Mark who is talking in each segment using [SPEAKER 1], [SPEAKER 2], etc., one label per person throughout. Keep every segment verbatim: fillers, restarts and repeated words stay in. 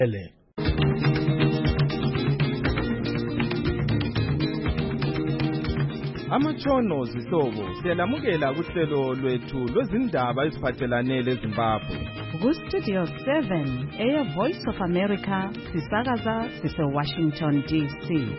[SPEAKER 1] Amatshono zihlobo siyalamukela kuhlelo lwethu lwezindaba eziphathelane leZimbabwe.
[SPEAKER 2] Ku Studio seven, Air Voice of America, sisakaza sise Washington D C.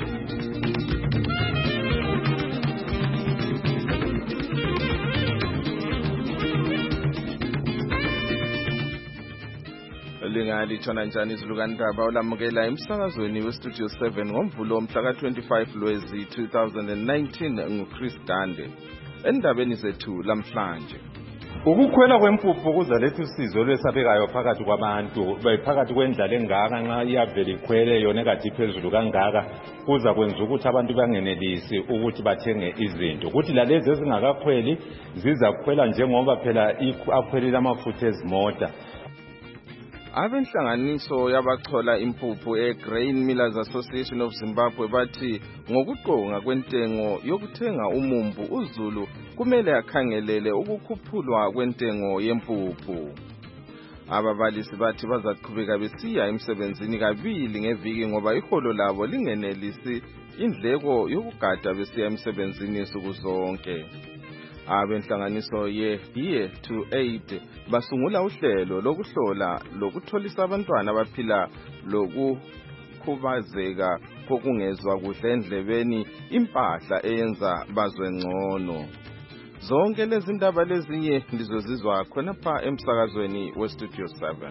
[SPEAKER 1] Lingali chona njani izilukandaba olamukela emsakazweni we Studio seven ngomvulo mhla ka twenty-five Lwezi two thousand nineteen nguChris Dande. Endabeni zethu lamhlanje,
[SPEAKER 3] ukukhwela kwempuphu kuzaletha usizo lwesabekayo phakathi kwabantu phakathi kwendlala engaka nxa iyavela ikhwele yona kade iphezulu kangaka kuza kwenza ukuthi abantu bangenelisi ukuthi bathenge izinto, ukuthi lalezi ezingakakhweli zizakhwela njengoba phela akhwelile amafutha ezimota.
[SPEAKER 1] Abenhlanganiso yabachola impuphu eGrain Millers Association of Zimbabwe bathi ngokuqonga kwentengo yokuthenga umumbu uZulu kumele akhangelele ukukhuphulwa kwentengo yempuphu. Ababalisi bathi bazaqhubeka besiya emsebenzini kabili ngeviki ngoba iholo labo lingenelisi indleko yokugada besiya emsebenzini insuku zonke. Abenhlanganiso ye Year to Aid basungula uhlelo lokuhlola lokutholisa abantwana abaphila lokukhubazeka kokungezwa kuhle endlebeni impahla eyenza bazwe ngcono. Zonke lezi ndaba lezinye ndizozizwa khona pha emsakazweni we Studio seven.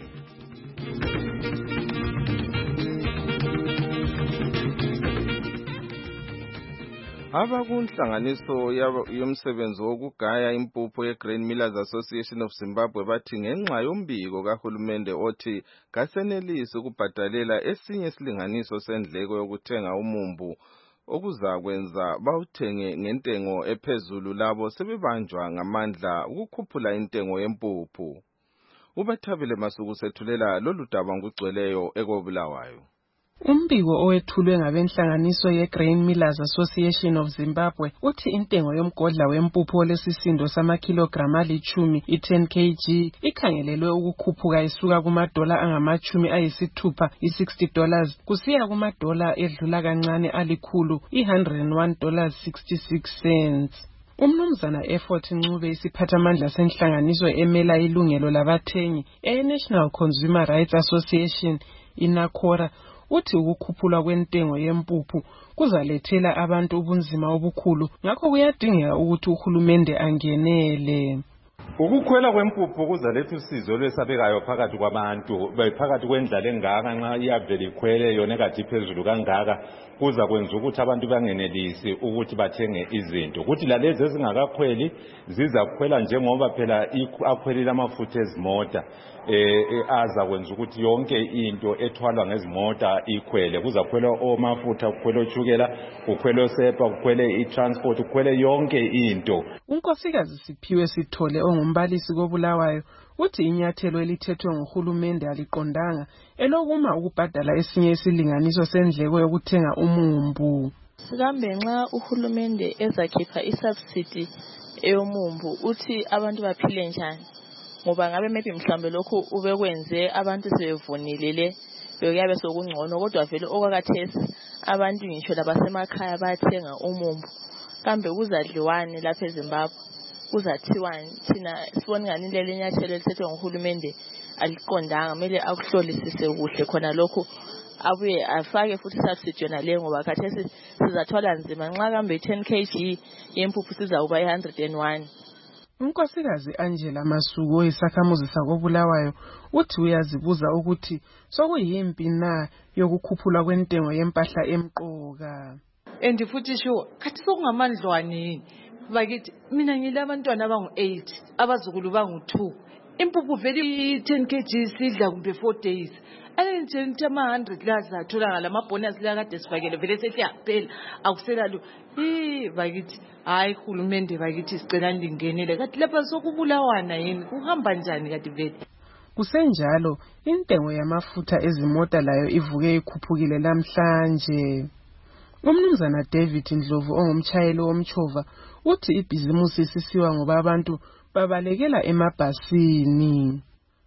[SPEAKER 1] Abakunhlanganiso yomsebenzi wokugaya impuphu yeGrain Millers Association of Zimbabwe bathi ngenxa yombiko kahulumende othi kasenelisi ukubhadalela esinye isilinganiso sendleko yokuthenga umumbu okuzakwenza bawuthenge ngentengo ephezulu, labo sebebanjwa ngamandla ukukhuphula intengo yempuphu. Ubathabile Masuku sethulela lolu daba ngugcweleyo ekobulawayo.
[SPEAKER 4] Umbiko owethulwe ngabenhlanganiso yeGrain Millers Association of Zimbabwe uthi intengo yomgodla wempuphu olesisindo samakilograma alichumi i-ten kilograms ikhangelelwe ukukhuphuka isuka kumadola angamachumi ayisithupha i-sixty dollars kusiya kumadola edlula kancane alikhulu i-one hundred one dollars sixty-six cents. Umnumzana Effort Ncube isiphathamandla senhlanganiso emela ilungelo labathengi e-National Consumer Rights Association inakora uthi ukukhuphula kwentengo yempuphu kuzalethela abantu ubunzima obukhulu, ngakho kuyadingeka ukuthi uhulumende angenele.
[SPEAKER 3] Ukukhwela kwempuphu kuzaletha usizo lwesabekayo phakathi kwabantu phakathi kwendlala engaka nxa iyavela ikhwele yona kade iphezulu kangaka kuza kwenza ukuthi abantu bangenelisi ukuthi bathenge izinto, ukuthi lalezi ezingakakhweli zizakhwela njengoba phela akhwelile amafutha ezimota eh aza kwenza ukuthi yonke into ethwalwa ngezimota ikhwele. Kuzakhwela omafutha, kukhwela ochukela, kukhwela osepa, kukhwele i-transport, kukhwele yonke into.
[SPEAKER 4] Unkosikazi Siphiwe Sithole ongumbalisi koBulawayo uthi inyathelo elithethwe nguhulumende aliqondanga elokuma ukubhadala esinye isilinganiso sendleko yokuthenga umumbu.
[SPEAKER 5] Sikambe nxa uhulumende ezakhipha isubsidy eyomumbu uthi abantu baphile njani, ngoba ngabe maybe mhlambe lokho ubekwenze abantu sebevunile le bekuyabe sokungcono, kodwa vele okwakathesi abantu ngisho labasemakhaya bayathenga umumbu. Kambe kuzadliwane lapha eZimbabwe, kuzathiwani? Thina sibona ngani leli nyathelo elithethwe nguhulumende aliqondanga, kumele akuhlolisise kuhle khona lokho abuye afake futhi subsidy yona le, ngoba khathesi sizathwala nzima nxa kambe ten kilograms yempuphu sizawuba one hundred and one.
[SPEAKER 4] Unkosikazi Angela Masuku oyisakhamuzi sakoBulawayo uthi uyazibuza ukuthi sokuyimpi na yokukhuphula kwentengo yempahla emqoka.
[SPEAKER 6] And futhi sho kathi sokungamandlwane bakithi mina ngilabantwana abangu eight abazukulu bangu two, impuphu vele ten kilograms sidla kumbe four days. Alenje ngithi ama one hundred laza thola ngalama bonus la kade sifakele vele sethi yaphela akusela lo. Eh bakithi hayi hulumende bakithi sicela ndingenele kathi lapha sokubulawana yini kuhamba njani kathi vele.
[SPEAKER 4] Kusenjalo intengo yamafutha ezimota layo ivuke ikhuphukile namhlanje. Umnumzana David Ndlovu ongumtshayeli womchova uthi ibhizimusi sisiwa ngoba abantu babalekela emabhasini.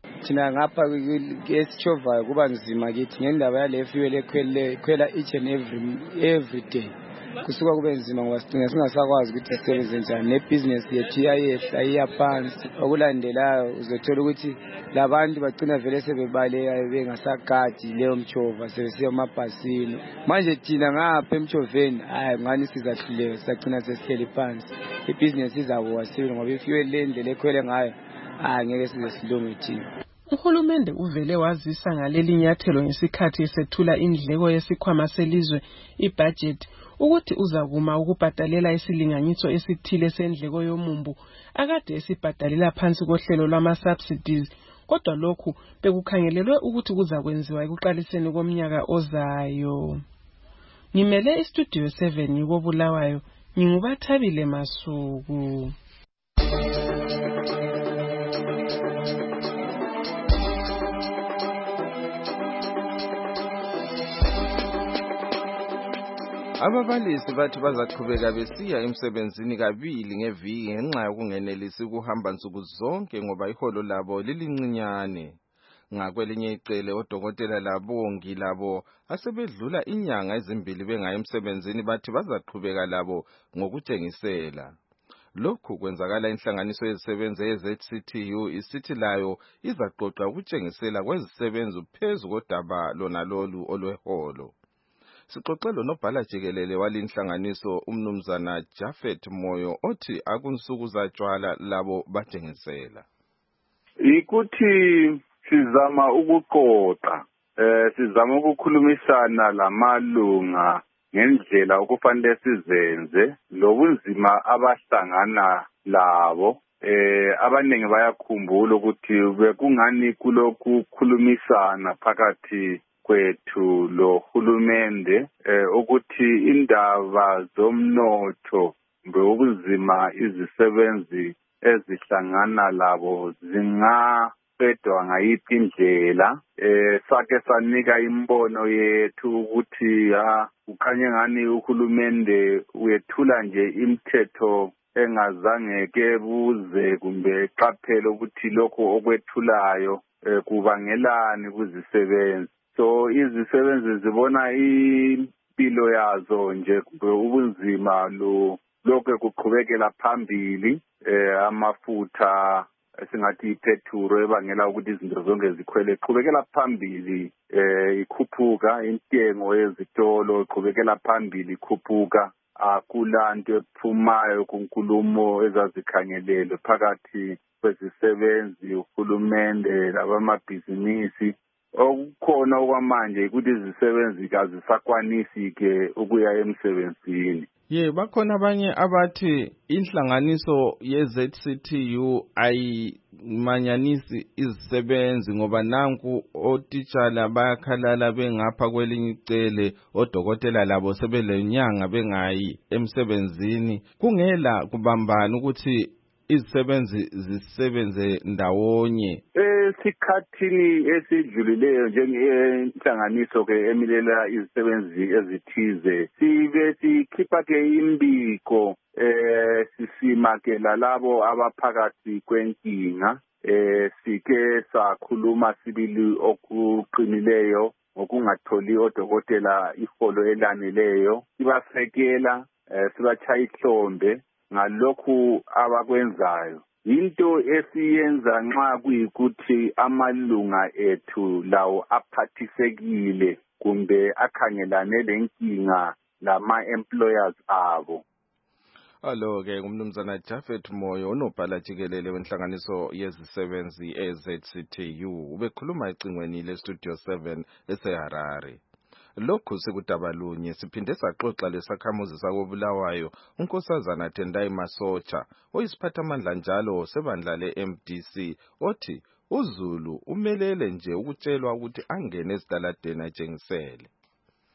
[SPEAKER 7] thina ngapha esitshovayo kuba nzima kithi ngendaba yale fuel ekhwele khwela each and every every day kusuka kube nzima ngoba sidinga singasakwazi ukuthi sisebenze njani nebhizinesi yethu iyayehla iyaphansi okulandelayo uzothola ukuthi labantu bagcina vele sebebaleka bengasagadi leyo mchova sebesiya emabhasini manje thina ngapha emchoveni hayi ngani sizahluleka sagcina sesihleli phansi ibhizinesi izakuwa sibili ngoba ifuel lendlela ekhwele ngayo hayi ngeke size silunge thina.
[SPEAKER 4] Uhulumende uvele wazisa ngaleli nyathelo ngesikhathi esethula indleko yesikhwama selizwe ibudget ukuthi uzakuma ukubhadalela isilinganiso esithile sendleko yomumbu akade esibhadalela phansi kohlelo lwama subsidies kodwa lokhu bekukhangelelwe ukuthi kuzakwenziwa ekuqaliseni komnyaka ozayo. Ngimele istudio seven ngiko Bulawayo ngingubathabile Masuku.
[SPEAKER 1] Ababalisi bathi bazaqhubeka besiya emsebenzini kabili ngeviki ngenxa yokungenelisi ukuhamba nsuku zonke ngoba iholo labo lilincinyane. Ngakwelinye icele odokotela labongi labo asebedlula inyanga ezimbili bengayi emsebenzini bathi bazaqhubeka labo ngokutshengisela. Lokhu kwenzakala inhlanganiso yezisebenzi ye-Z C T U isithi layo izaqoqa ukutshengisela kwezisebenzi phezu kodaba lona lolu olweholo. Sixoxelo nobhala jikelele walinhlanganiso umnumzana Japhet Moyo othi akunsuku zatshwala labo batshengisela.
[SPEAKER 8] Ikuthi sizama ukuqoqa eh sizama ukukhulumisana lamalunga ngendlela okufanele sizenze lobunzima abahlangana labo eh abaningi bayakhumbula ukuthi bekungani kulokhu khulumisana phakathi kwethu lo hulumende eh ukuthi indaba zomnotho ngobuzima izisebenzi ezihlangana labo zingaqedwa ngayiphi indlela eh sake sanika imbono yethu ukuthi ha ukhanye ngani uhulumende uyethula nje imithetho engazange kebuze kumbe qaphela ukuthi lokho okwethulayo eh, kubangelani kuzisebenzi. So izisebenzi zibona impilo yazo nje ubunzima lo lokho kuqhubekela phambili eh amafutha esingathi ipetrol ebangela ukuthi izinto zonke zikhwele iqhubekela phambili eh ikhuphuka intengo yezitolo iqhubekela phambili ikhuphuka akulanto ephumayo kunkulumo ezazikhangelelwe phakathi kwezisebenzi uhulumende labamabhizinisi. Okukhona okwamanje ukuthi izisebenzi kazisakwanisi ke ukuya emsebenzini.
[SPEAKER 1] Ye bakhona abanye abathi inhlanganiso ye-Z C T U ayimanyanisi izisebenzi ngoba nanku otitshala bayakhalala bengapha kwelinye icele odokotela labo sebelenyanga bengayi emsebenzini kungela kubambana ukuthi izisebenzi zisebenze ndawonye.
[SPEAKER 8] Esikhathini esidlulileyo njengenhlanganiso ke emilela izisebenzi ezithize sibe sikhipha ke imbiko eh sisimakela labo abaphakathi kwenkinga eh sike sakhuluma sibili okuqinileyo ngokungatholi odokotela iholo elaneleyo sibasekela eh sibachaya ihlombe ngalokhu abakwenzayo. Into esiyenza nxa kuyikuthi amalunga ethu lawo aphathisekile kumbe akhangelane lenkinga lama employers abo.
[SPEAKER 1] Alo ke umnumzana Japhet Moyo unobhala jikelele wenhlanganiso yezisebenzi e-Z C T U ubekhuluma ecingweni le-Studio seven eseHarare. Lokhu sekudabalunye siphinde saxoxa lesakhamuzi sakobulawayo unkosazana Tendai Masocha oyisiphathamandla njalo sebandla le-M D C othi uZulu umelele nje ukutshelwa ukuthi angene esitaladeni atshengisele.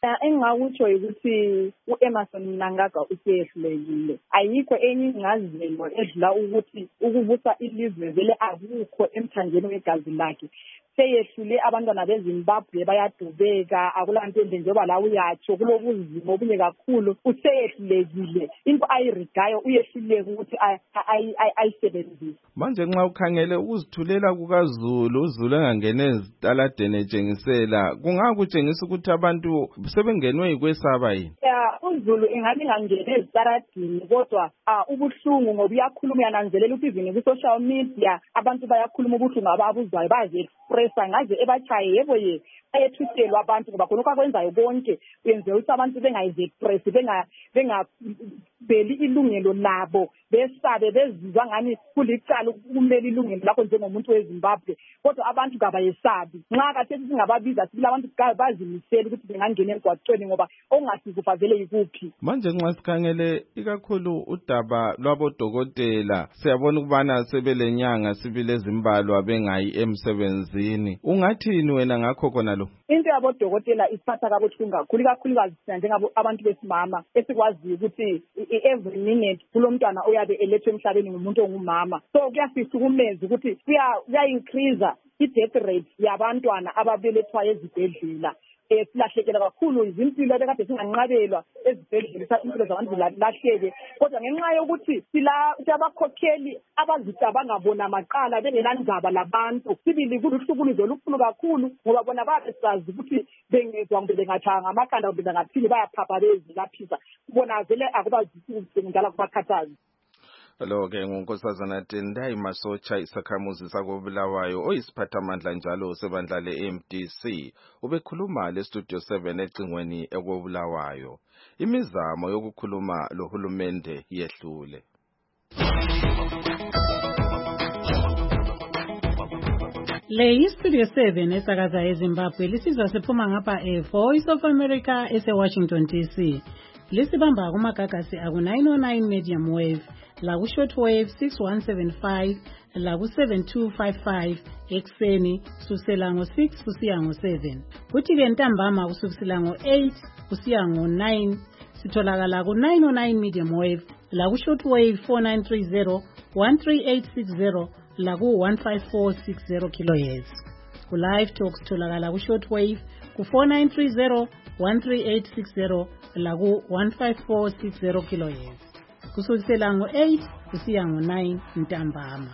[SPEAKER 9] Engingakutsho ukuthi uEmerson Mnangagwa usehlulekile. Ayikho enye ingazelo edlula ukuthi ukubusa ilizwe vele akukho emthanjeni wegazi lakhe. Seyehlule abantwana beZimbabwe bayadubeka akulanto enhle njengoba la uyatsho kulobuzima obunye kakhulu useyehlulekile into ayirigayo uyehluleke ukuthi ayisebenzise.
[SPEAKER 1] Manje nxa ukhangele ukuzithulela kukaZulu uZulu engangene ezitaladeni etshengisela kungakutshengisa ukuthi abantu sebengenwe yikwesaba yini?
[SPEAKER 9] Ya uZulu ingabe ngangene ezitaladini kodwa ubuhlungu ngoba uyakhuluma yananzelela ukuthi izini ku social media abantu bayakhuluma ubuhlungu ababuzwayo baze pressa ngaze ebachaye yebo ye ayethuselwa abantu ngoba khona kwakwenzayo bonke uyenze ukuthi abantu bengayize express benga benga beli ilungelo labo besabe bezizwa ngani kulicala ukumela ilungelo lakho njengomuntu weZimbabwe kodwa abantu kabayesabi nxa kade singababiza sibila abantu bazimisela ukuthi bengangena emgwaqweni ngoba ongasizufazele yikuphi.
[SPEAKER 1] Manje nxa sikhangele ikakhulu udaba lwabodokotela siyabona ukubana sebelenyanga sibile ezimbalwa bengayi emsebenzini ungathini wena ngakho khona lo?
[SPEAKER 9] Into yabodokotela isiphatha kabuhlungu kakhulu kakhulukazi njengabo abantu besimama esikwaziyo ukuthi every minute kulomntwana oyabe elethwe emhlabeni ngumuntu ongumama so kuyasisukumeza ukuthi kuya increase i-death rate yabantwana ababelethwa ezibhedlela. Silahlekela kakhulu izimpilo bekade singanqabelwa ezibhedlela impilo zabantu zilahleke kodwa ngenxa yokuthi sila abakhokheli abazicabanga bona maqala bengelandaba labantu sibili kuluhlukuluzo olukhulu kakhulu ngoba bona babesazi ukuthi bengezwa ngbe bengathanga amakhanda ngbe bengaphili bayaphapha bezilaphisa bona vele akubazisi ngala kubakhathazi.
[SPEAKER 1] Lo ke ngunkosazana Tendai Masocha isakhamuzi sakobulawayo oyisiphathamandla njalo sebandla le-M D C ubekhuluma le studio seven ecingweni ekobulawayo. Imizamo yokukhuluma lohulumende yehlule.
[SPEAKER 2] Le iStudio seven esakaza eZimbabwe lisizwa siphuma ngapha eVoice of America ese-Washington D C. Lisibamba kumagagasi aku nine oh nine medium wave, laku shortwave six one seven five, laku seven two five five ekseni kusukela ngo six kusiya ngo seven. Kuthi ke ntambama kusukela ngo eight kusiya ngo nine sitholakala ku nine oh nine medium wave, laku shortwave four nine three zero, one three eight six zero, laku one five four six zero kilohertz. Ku live talk sitholakala ku shortwave ku four nine three zero, one three eight six zero, laku one five four six zero kilohertz. Kusukela ngo eight kusiya ngo nine ntambama.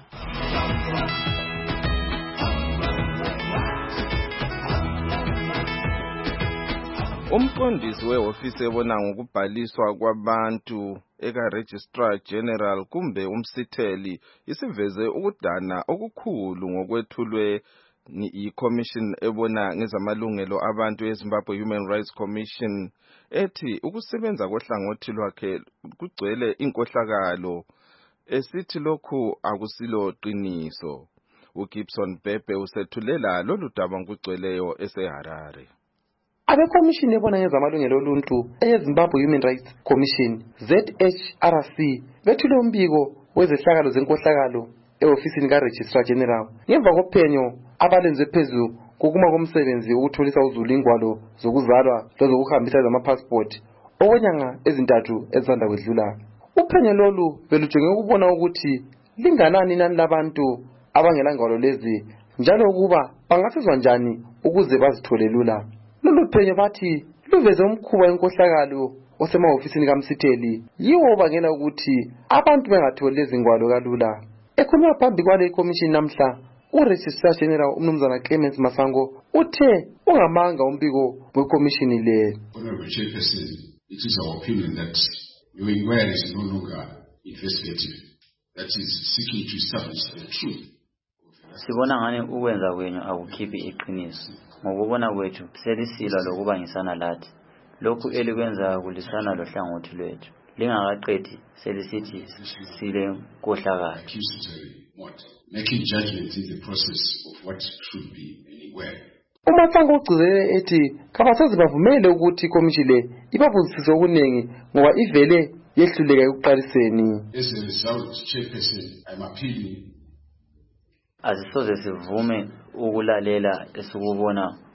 [SPEAKER 1] Umqondisi wehofisi ebona ngokubhaliswa kwabantu eka Registrar General kumbe umsitheli isiveze ukudana okukhulu ngokwethulwe i-Commission ebona ngezamalungelo abantu eZimbabwe Human Rights Commission ethi ukusebenza kohlangothi lwakhe kugcwele inkohlakalo esithi lokhu akusilo qiniso. uGibson Bebe usethulela lolu daba ngugcweleyo eseHarare.
[SPEAKER 10] Abekomishini ebona ngezamalungelo oluntu eZimbabwe Human Rights Commission Z H R C bethule umbiko wezehlakalo zenkohlakalo e-ofisini ka-Registrar General ngemva kophenyo abalenze phezu kokuma komsebenzi ukutholisa uZulu ingwalo zokuzalwa lezokuhambisa zamapassport okwenyanga ezintathu ezisanda kwedlula. Uphenyo lolu belujonge ukubona ukuthi linganani inani labantu abangela ngwalo lezi njalo ukuba bangasizwa njani ukuze bazithole lula. Lolu phenyo bathi luveze umkhuba wenkohlakalo osemahofisini kaMsitheli yiwo obangela ukuthi abantu bengatholi lezi ngwalo kalula. Ekhuluma phambi kwale iCommission namhla uRegistrar General uMnumzana Clemens Masango uthe ungamanga umbiko weCommission le.
[SPEAKER 11] Honorable Chairperson, it is our opinion that your inquiry is no longer investigative, that is seeking to establish the truth.
[SPEAKER 12] Sibona ngani ukwenza kwenyu akukhiphi iqiniso. Ngokubona kwethu selisilwa lokubangisana lathi. Lokhu elikwenza kulisana lohlangothi lwethu. Lingakaqedi selisithi sile nkohlakalo.
[SPEAKER 11] Making judgments in the process of what should be anywhere.
[SPEAKER 10] uMasango ugcizelele ethi kabasoze bavumele ukuthi iCommission le ibabuzisise okunengi ngoba ivele yehluleka ekuqaliseni.
[SPEAKER 11] As a result, Chairperson, I'm appealing.
[SPEAKER 12] Asisoze sivume ukulalela esukubona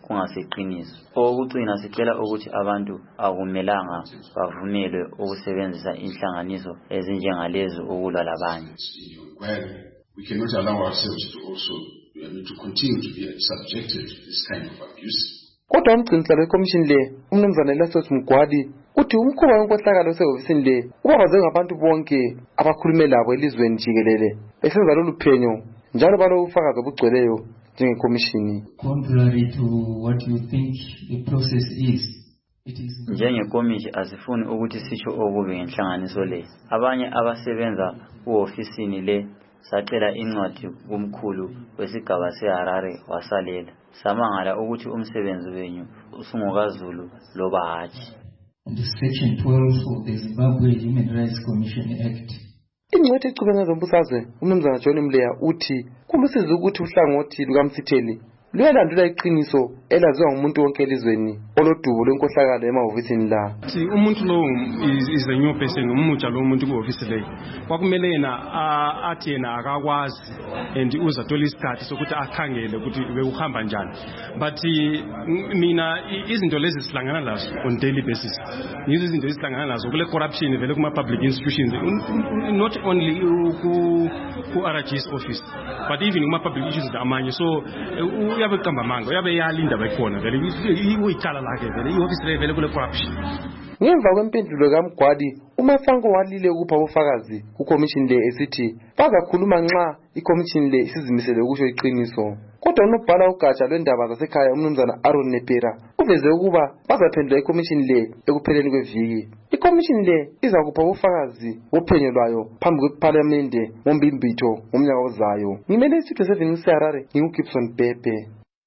[SPEAKER 12] kungaseqiniso. Okugcina sicela ukuthi abantu akumelanga bavumelwe ukusebenzisa inhlanganiso ezinjengalezo ukulwa labanye.
[SPEAKER 11] We cannot allow ourselves to also I mean, to continue to be subjected to this kind of abuse.
[SPEAKER 10] Kodwa umgcinisihlalo wekomishini le umnumzana Elasos Mgwadi uthi umkhuba wenkohlakalo osehhovisini le ubabaze ngabantu bonke abakhulume labo elizweni jikelele besenza lolu phenyo njalo balobufakazi obugcweleyo njengekomishini.
[SPEAKER 13] Contrary to what you think the process is,
[SPEAKER 12] njengekomishi asifuni ukuthi sisho okubi ngenhlanganiso le. Abanye abasebenza kuofisini le sacela incwadi kumkhulu wesigaba seHarare wasalela. Samangala ukuthi umsebenzi wenu usungokaZulu loba hatshi.
[SPEAKER 13] Under Section twelve of the Zimbabwe Human Rights Commission Act.
[SPEAKER 10] Ingcwethi echubene zombusazwe umnumzana John Mleya uthi kulusizi ukuthi uhlangothi lukaMsitheli luyalandela iqiniso elaziwa ngumuntu wonke elizweni olodubo lwenkohlakalo emahhovisini la.
[SPEAKER 14] Si umuntu lo is a new person umutsha lo umuntu kuhhovisi le kwakumele yena athi yena akakwazi and uzathola isikhathi sokuthi akhangele ukuthi bekuhamba njani, but mina izinto lezi sihlangana lazo on daily basis. Yizo izinto esihlangana lazo kule corruption vele kuma public institutions, not only ku ku R G S office but even kuma public institutions amanye. So uyabe qamba manga uyabe yalinda bayikhona vele uyicala lakhe vele ihhovisi le vele kule corruption.
[SPEAKER 10] Ngemva kwempendulo kaMgwadi uMasango walile ukupha ubufakazi kukomishini le esithi bazakhuluma nxa ikomishini le isizimisele ukusho iqiniso. Kodwa unobhala ugatsha lwendaba zasekhaya umnumzana Aaron Nepera uveze ukuba bazaphendula ikomishini le ekupheleni kweviki. Ikomishini le izakupha ubufakazi bophenyo lwayo phambi kweParliamente ngombimbitho ngomnyaka ozayo. Ngimele isitho seven seHarare nginguGibson Pepe.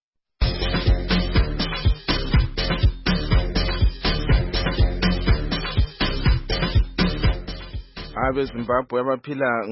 [SPEAKER 1] abeZimbabwe abaphila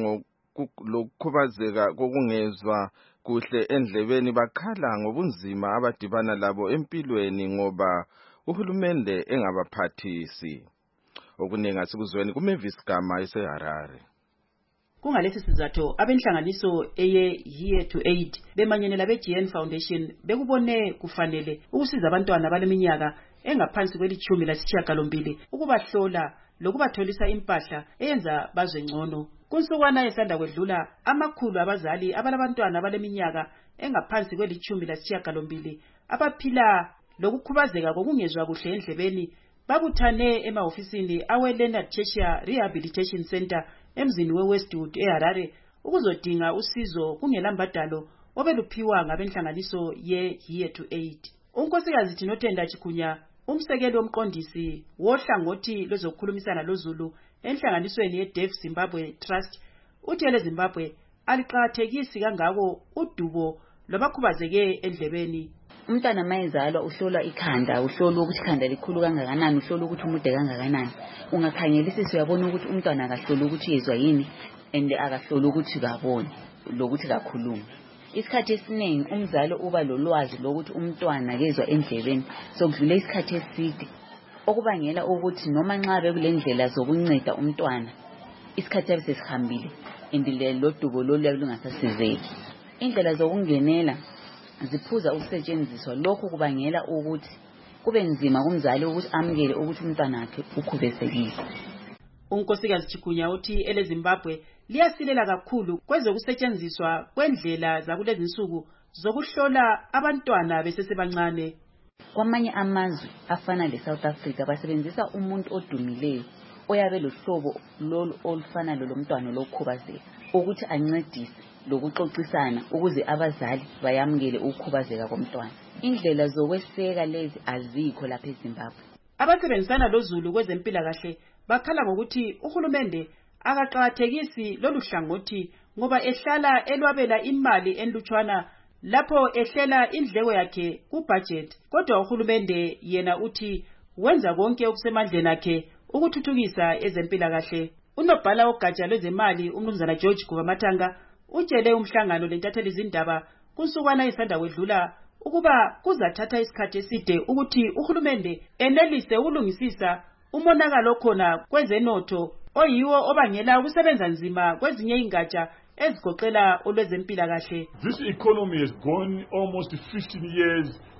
[SPEAKER 1] ngokukhubazeka kokungezwa kuhle endlebeni bakhala ngobunzima abadibana labo empilweni ngoba uhulumende engabaphathisi. Okuningi asikuzweni kuMavis Gama eseHarare.
[SPEAKER 15] Kungalesi sizathu abenhlanganiso eye Year to Aid bemanyene labe G N Foundation bekubone kufanele ukusiza abantwana baleminyaka engaphansi kwelithumi lasishiyagalombili ukubahlola lokubatholisa impahla eyenza bazwe ngcono. Kunsukwana esanda kwedlula amakhulu abazali abalabantwana baleminyaka engaphansi kwelithumi lasishiyagalombili abaphila lokukhubazeka kokungezwa kuhle endlebeni babuthane emahofisini awe Leonard Cheshire Rehabilitation Center emzini weWestwood eHarare ukuzodinga usizo kungelambadalo obeluphiwa ngabenhlanganiso ye Year to Aid. Unkosikazi Tinotenda Chikunya umsekeli womqondisi wohlangothi lozokhulumisana loZulu enhlanganisweni yeDeaf Zimbabwe Trust uthi eleZimbabwe aliqhathekisi kangako udubo lwabakhubazeke endlebeni.
[SPEAKER 16] Umntwana mayezalwa uhlolwa ikhanda, uhlolwa ukuthi ikhanda likhulu kangakanani, uhlolwa ukuthi umude kangakanani. Ungakhangelisisa uyabona ukuthi umntwana akahlolwa ukuthi yezwa yini and akahlolwa ukuthi kaboni lokuthi kakhuluma. Isikhathi esiningi umzali uba lolwazi lokuthi umntwana kezwa endlebeni sokudlula isikhathi eside okubangela ukuthi noma nxa bekulendlela zokunceda umntwana isikhathi yabe sesihambile indile lodubo lolu lungasasizeki. Indlela zokungenela ziphuza ukusetshenziswa, lokho kubangela ukuthi kube nzima kumzali ukuthi amukele ukuthi umntwana wakhe ukhubazekile.
[SPEAKER 15] Unkosikazi Chikunya uthi eleZimbabwe liyasilela kakhulu kwezokusetshenziswa kwendlela zakulezi insuku zokuhlola abantwana besesebancane.
[SPEAKER 16] Kwamanye amazwe afana leSouth Africa basebenzisa umuntu odumileyo oyabe lohlobo lolu olufana lomntwana lokhubazeka ukuthi ancedise lokuxoxisana ukuze abazali bayamukele ukukhubazeka komntwana. Indlela zokweseka lezi azikho lapha eZimbabwe.
[SPEAKER 15] Abasebenzisana loZulu kwezempilakahle bakhala ngokuthi uhulumende akaqhathekisi lolu hlangothi ngoba ehlala elwabela imali enlutshwana lapho ehlela indleko yakhe kubudget. Kodwa uhulumende yena uthi wenza konke okusemandleni akhe ukuthuthukisa ezempilakahle. Unobhala ogatsha lwezemali umnumzana George Gubamathanga utshele umhlangano lentatheli izindaba kunsukwana esanda kwedlula ukuba kuzathatha isikhathi eside ukuthi uhulumende enelise ukulungisisa umonakalo khona kwezenotho oyiwo obangela ukusebenza nzima kwezinye ingatsha ezigoqela olwezempilakahle.
[SPEAKER 17] This economy has gone almost fifteen years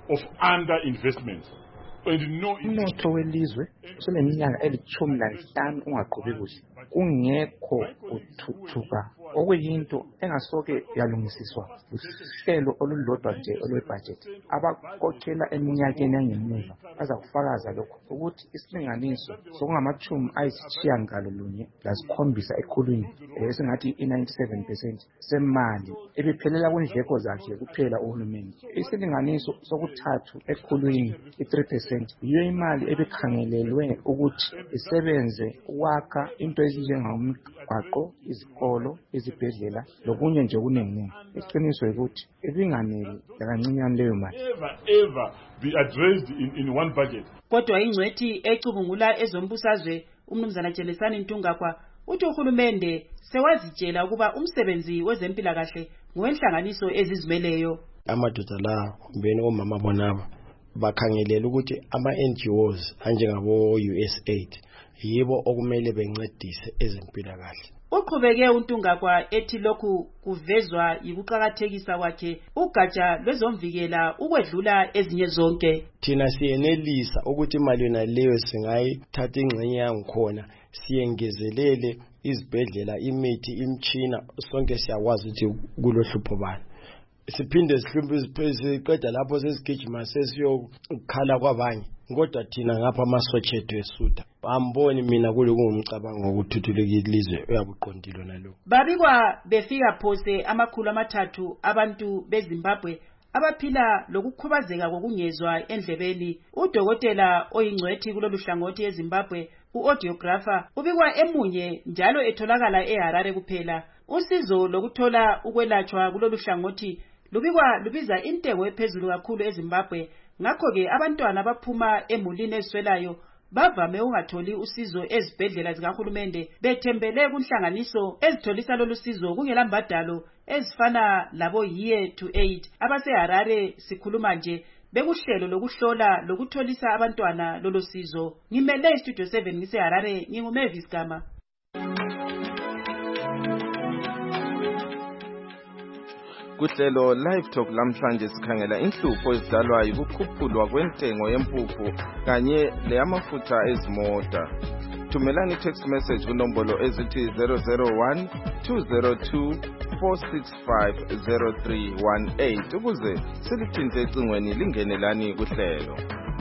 [SPEAKER 17] of underinvestment.
[SPEAKER 18] Umnotho welizwe useneminyaka elithumi lanhlanu ungaqhubi kuhle, kungekho uthuthuka, okuyinto engasoke yalungisiswa uhlelo olulodwa nje olwebhajethi. Abakhokhela eminyakeni yangemuva baza kufakaza lokho ukuthi isilinganiso sokungamachumi ayisishiyagalolunye lasikhombisa ekhulwini esingathi i-ninety-seven percent semali ebiphelela kundleko zakhe kuphela uhulumeni. Isilinganiso sokuthathu ekhulwini i-three percent yiyo imali ebikhangelelwe ukuthi isebenze ukwakha into ezinjengamgwaqo, izikolo, izibhedlela lokunye nje okuningi. Iqiniso ukuthi ibinganele kancinyane leyo mali.
[SPEAKER 17] Ever ever be addressed in, in one budget.
[SPEAKER 15] Kodwa ingcwethi ecubungula ezombusazwe umnumzana Jelesani Ntungakwa uthi uhulumende sewazitshela ukuba umsebenzi wezempilakahle ngowenhlanganiso ezizimeleyo.
[SPEAKER 19] Amadoda la kumbeni omama bonaba bakhangelela ukuthi ama-N G Os anjengabo-U S A I D yibo okumele bencedise ezempilakahle.
[SPEAKER 15] Uqhubeke uNtungakwa ethi lokhu kuvezwa yikuqhakathekisa kwakhe ugatsha lwezomvikela ukwedlula ezinye zonke.
[SPEAKER 19] Thina siyenelisa ukuthi imali yona leyo singayithatha ingxenye yangikhona siyengezelele izibhedlela, imithi, imtshina, sonke siyakwazi ukuthi kulohlupho bani. Siphinde sihlumbe siqeda lapho sesigijima sesiyokukhala kwabanye, kodwa thina ngapha amasotsha ethu esuda amboni mina kulo kungumcabango wokuthuthukisa ilizwe uyabuqondilo nalo.
[SPEAKER 15] Babikwa befika phose amakhulu amathathu abantu beZimbabwe abaphila lokukhubazeka kokungezwa endlebeni. Udokotela oyingcwethi kulolu hlangothi eZimbabwe uaudiographer ubikwa emunye njalo etholakala eHarare kuphela. Usizo lokuthola ukwelatshwa kulolu hlangothi lubikwa lubiza intengo ephezulu kakhulu eZimbabwe. Ngakho ke abantwana abaphuma emulini eziswelayo bavame ungatholi usizo ezibhedlela zikahulumende bethembele kunhlanganiso ezitholisa lolu sizo kungelambadalo ezifana labo Year to Aid abaseHarare. Sikhuluma nje bekuhlelo lokuhlola lokutholisa abantwana lolu sizo. Ngimele Studio seven ngiseHarare, nginguMavis Gama.
[SPEAKER 1] Kuhlelo Live Talk lamhlanje sikhangela inhlupho ezidalwa yikukhuphulwa kwentengo yempuphu kanye leyamafutha ezimota. Thumelani text message kunombolo ezithi zero zero one two zero two four six five zero three one eight ukuze silithinte ecingweni lingenelani kuhlelo.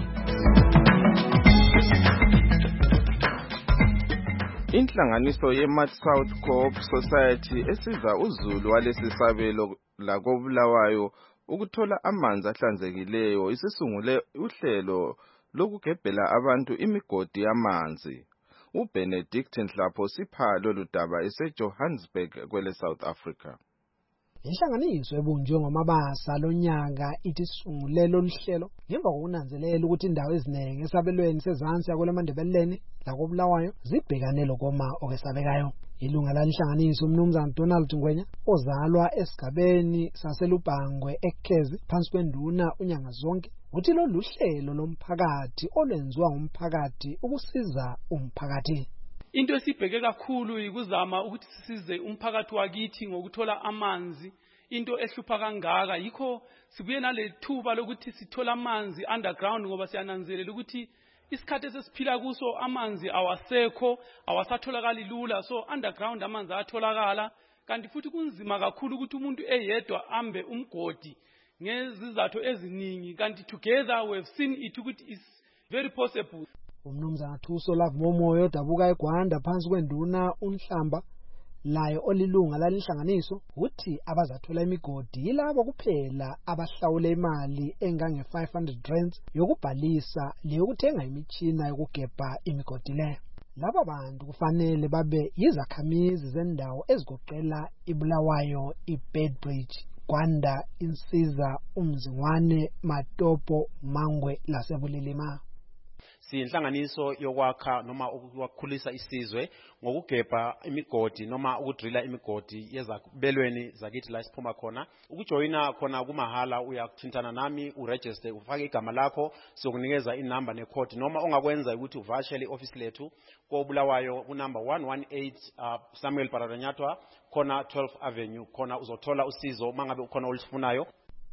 [SPEAKER 1] Inhlanganiso ye-Mad South Co-op Society esiza uzulu walesi sabelo lakobulawayo ukuthola amanzi ahlanzekileyo isisungule uhlelo lokugebhela abantu imigodi yamanzi. uBenedict Nhlapho sipha lolu daba eseJohannesburg kwele South Africa.
[SPEAKER 20] Inhlanganiso ebunjwe ngomabasa lonyaka ithi sungulelo lihlelo ngemva kokunanzelela ukuthi indawo eziningi esabelweni sezansi yakolemandebeleni lakobulawayo zibhekane lokoma okwesabekayo. Ilunga lalinhlanganiso umnumzana Donald Ngwenya ozalwa esigabeni saselubhangwe eKhezi phansi kwenduna unyanga zonke uthi lolu hlelo lomphakathi olwenziwa ngumphakathi ukusiza umphakathi.
[SPEAKER 21] Into esibheke kakhulu ikuzama ukuthi sisize umphakathi wakithi ngokuthola amanzi. Into ehlupha kangaka yikho sibuye nalethuba lokuthi sithola amanzi underground ngoba siyananzelela ukuthi isikhathi esesiphila kuso amanzi awasekho, awasatholakali lula, so underground amanzi atholakala. Kanti futhi kunzima kakhulu ukuthi umuntu eyedwa ambe umgodi ngezizathu eziningi, kanti together we have seen it ukuthi is very possible.
[SPEAKER 20] Umnumzana Thuso Love Momoyo dabuka eGwanda phansi kwenduna uNhlamba layo olilunga lalinhlanganiso uthi abazathola imigodi yilabo kuphela abahlawule imali engange five hundred rands yokubhalisa leyokuthenga imitshina yokugebha imigodi le. Laba bantu kufanele babe yizakhamizi zendawo ezigoqela iBulawayo, iBedbridge, Gwanda, Insiza, uMzingwane, Matopo, Mangwe laseBulilima.
[SPEAKER 22] Siyinhlanganiso yokwakha noma ukukhulisa isizwe ngokugebha imigodi noma ukudrilla imigodi yezabelweni zakithi la siphuma khona. Ukujoyina khona kumahala, uyakuthintana nami uregister ufake igama lakho siyokunikeza inamba necode noma ongakwenza ukuthi uvashele ioffice lethu koBulawayo ku number one one eight uh, Samuel Paradonyatwa khona twelfth Avenue khona uzothola usizo mangabe ukhona olifunayo.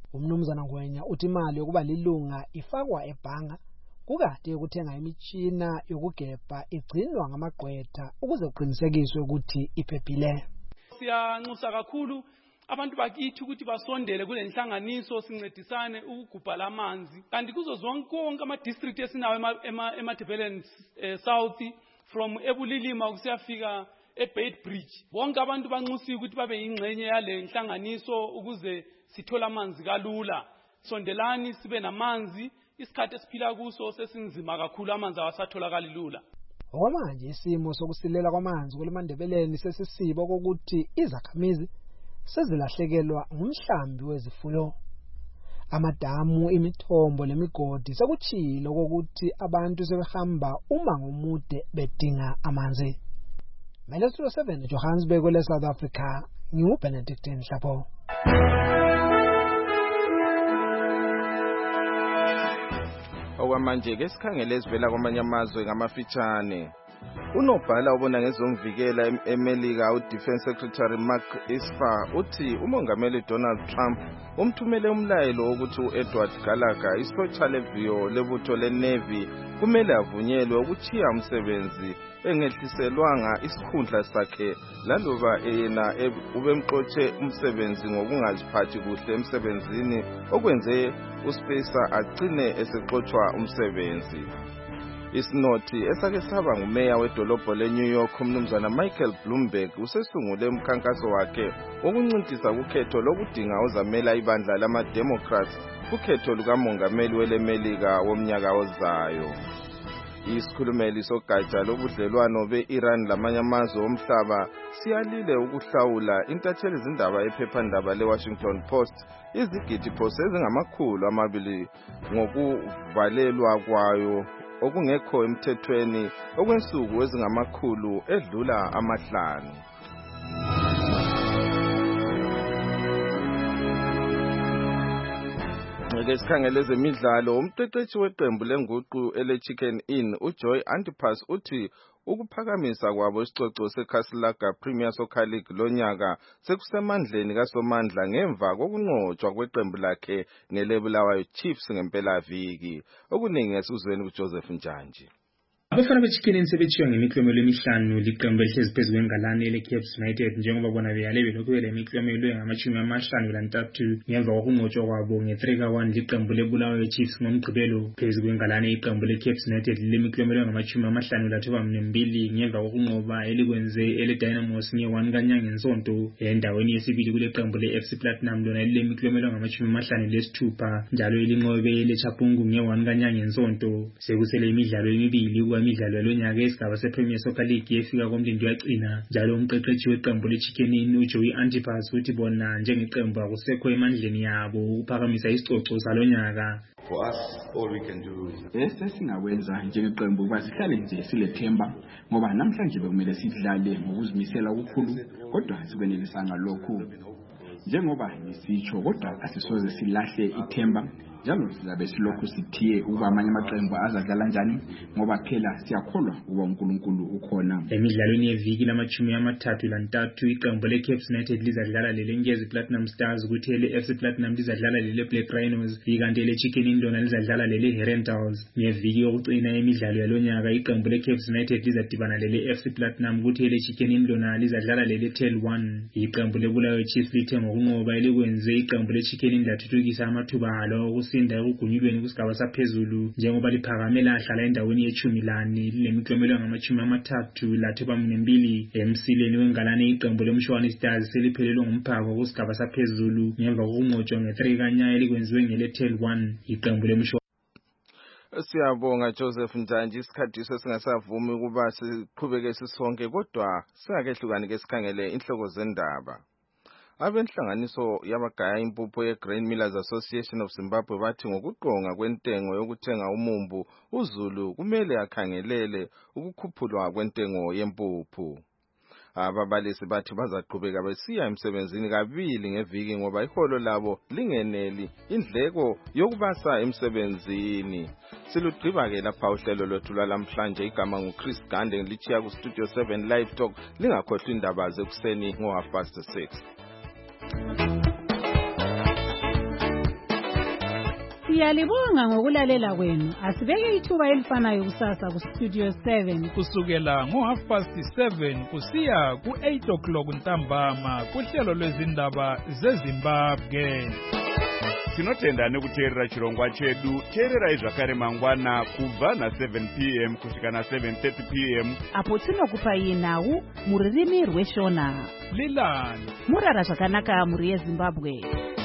[SPEAKER 20] Umnumzana Ngwenya uthi imali yokuba lilunga ifakwa ebhanga kukade ukuthenga imitshina yokugebha igcinwa ngamagqwetha ukuze kuqinisekiswe ukuthi iphephile.
[SPEAKER 21] Siyanxusa kakhulu abantu bakithi ukuthi basondele kule nhlanganiso sincedisane ukugubha lamanzi kanti kuzo zonke konke ama district esinawo eMatabeleland South from Ebulilima kusiyafika eBait Bridge bonke abantu banxusiwe ukuthi babe yingxenye yale nhlanganiso ukuze sithola amanzi kalula. Sondelani sibe namanzi, isikhathi esiphila kuso sesinzima kakhulu, amanzi awasatholakali lula.
[SPEAKER 20] Okwamanje isimo sokusilela kwamanzi kuleMandebeleni sesisibo kokuthi izakhamizi sezilahlekelwa ngumhlambi wezifuyo. Amadamu, imithombo lemigodi sekuchilo kokuthi abantu sebehamba umango omude bedinga amanzi. Melesilo seven Johannesburg le South Africa, New Benedictine Hlapo.
[SPEAKER 1] Okwamanje ke sikhangele ezivela kwamanye amazwe ngamafitshane. Unobhala obona ngezomvikela eMelika uDefense Secretary Mark Esper uthi umongameli Donald Trump umthumele umlayelo wokuthi uEdward Gallagher isotsha leviyo lebutho leNavy kumele avunyelwe ukuchiya umsebenzi engehliselwanga isikhundla sakhe laloba yena ubemxotshe umsebenzi ngokungaziphathi kuhle emsebenzini okwenze uSpacer agcine esexotsha umsebenzi. Isinothi esake saba ngumeya wedolobho leNew York umnumzana Michael Bloomberg usesungule umkhankaso wakhe wokuncintisa ukhetho lokudinga uzamela ibandla lama-Democrats kukhetho lukamongameli weleMelika womnyaka ozayo. Isikhulumeli sogatsha lobudlelwano be-Iran lamanye amazwe omhlaba siyalile ukuhlawula intatheli izindaba ephephandaba leWashington Post izigidi phose ezingamakhulu amabili ngokuvalelwa kwayo okungekho emthethweni okwensuku ezingamakhulu edlula amahlanu. Ngeke sikhangele ezemidlalo umqeqeshi weqembu lenguqu ele Chicken Inn uJoy Antipas uthi ukuphakamisa kwabo isicoco seCastle Premier Soccer League lonyaka sekusemandleni kaSomandla ngemva kokunqotshwa kweqembu lakhe ngelebulawayo Chiefs ngempela viki. Okuningi esizweni kuJoseph Njanji.
[SPEAKER 3] Abafana beChicken Inn sebethiwa ngemiklomelo emihlanu liqembu elihlezi phezu kwengalane leCaps United njengoba bona beyale belokhu bele imiklomelo engamashumi amahlanu lantathu ngemva kokunqotshwa kwabo nge-three ka one liqembu lebulawayo Chiefs ngomgqibelo phezu kwengalane iqembu leCaps United lemiklomelo engamashumi amahlanu lathoba mbili ngemva kokunqoba elikwenze ele Dynamos nge-one kaNyangensonto endaweni yesibili kule qembu leF C Platinum lona lemiklomelo engamashumi amahlanu lesithupha njalo ilinqobe ele Chapungu nge-one kaNyangensonto. Sekusele imidlalo emibili imidlalo yalonyaka esigaba sePremier Soccer League yefika komlindo yagcina njalo umqeqeshi weqembu leChicken Inn uJoey Antipas uthi bona njengeqembu akusekho emandleni yabo ukuphakamisa isicoco salonyaka.
[SPEAKER 5] For us, all we can do is esingakwenza njengeqembu ukuba sihlale nje silethemba ngoba namhlanje bekumele sidlale ngokuzimisela okukhulu kodwa sikwenelisanga lokhu njengoba nisitsho kodwa asisoze silahle ithemba njalo sizabe silokhu sithiye ukuba amanye amaqembu azadlala njani ngoba phela siyakholwa ukuba uNkulunkulu ukhona.
[SPEAKER 3] Emidlalweni yeviki lamachumi amathathu lantathu iqembu leCaps United lizadlala leleNkezi Platinum Stars ukuthi leF C Platinum lizadlala lele Black Rhinos ikanti leChicken Inn lona lizadlala lele Herentals. Ngeviki yokucina emidlalo yalonyaka iqembu leCaps United lizadibana lele F C Platinum ukuthi leChicken Inn lona lizadlala lele Tel one. Iqembu lebulawayo Chiefs lithe ngokunqoba elikwenze iqembu leChicken Inn lathuthukisa amathuba alo sinda ukugunyulweni kusigaba saphezulu njengoba liphakamela ahlala endaweni yechumi lane lilemiklomelo ngamachumi amathathu lathoba mbili emsileni wengalane iqembu leMshwana Stars seliphelelwe ngumphako kusigaba saphezulu ngemva kokunqotshwa nge-three kanyaya elikwenziwe ngeleTel one iqembu leMshwana.
[SPEAKER 1] Siyabonga Joseph Njanji isikhathi sesingasavumi ukuba siqhubeke sisonke kodwa singakehlukani ke sikhangele inhloko zendaba. Abenhlanganiso yabagaya impupho yeGrain Millers Association of Zimbabwe bathi ngokuqonga kwentengo yokuthenga umumbu uZulu kumele akhangelele ukukhuphulwa kwentengo yempuphu. Ababalisi bathi bazaqhubeka besiya emsebenzini kabili ngeviki ngoba iholo labo lingeneli indleko yokubasa emsebenzini. Silugqiba ke lapha uhlelo lwethu lwalamhlanje igama nguChris Gande lichiya ku Studio seven Live Talk lingakhohlwa indaba zekuseni ngo half past six.
[SPEAKER 2] Siyalibonga ngokulalela kwenu. Asibeke ithuba elifanayo kusasa ku Studio seven
[SPEAKER 6] kusukela ngo half past seven kusiya ku eight o'clock ntambama kuhlelo lwezindaba zeZimbabwe.
[SPEAKER 7] Tinotenda nekuteerera chirongwa chedu. Teerera zvakare mangwana kubva na seven p m kusvika na seven thirty p m
[SPEAKER 23] apo tinokupai nhau muririmi rweshona.
[SPEAKER 6] Lilani
[SPEAKER 23] murara zvakanaka muri yeZimbabwe.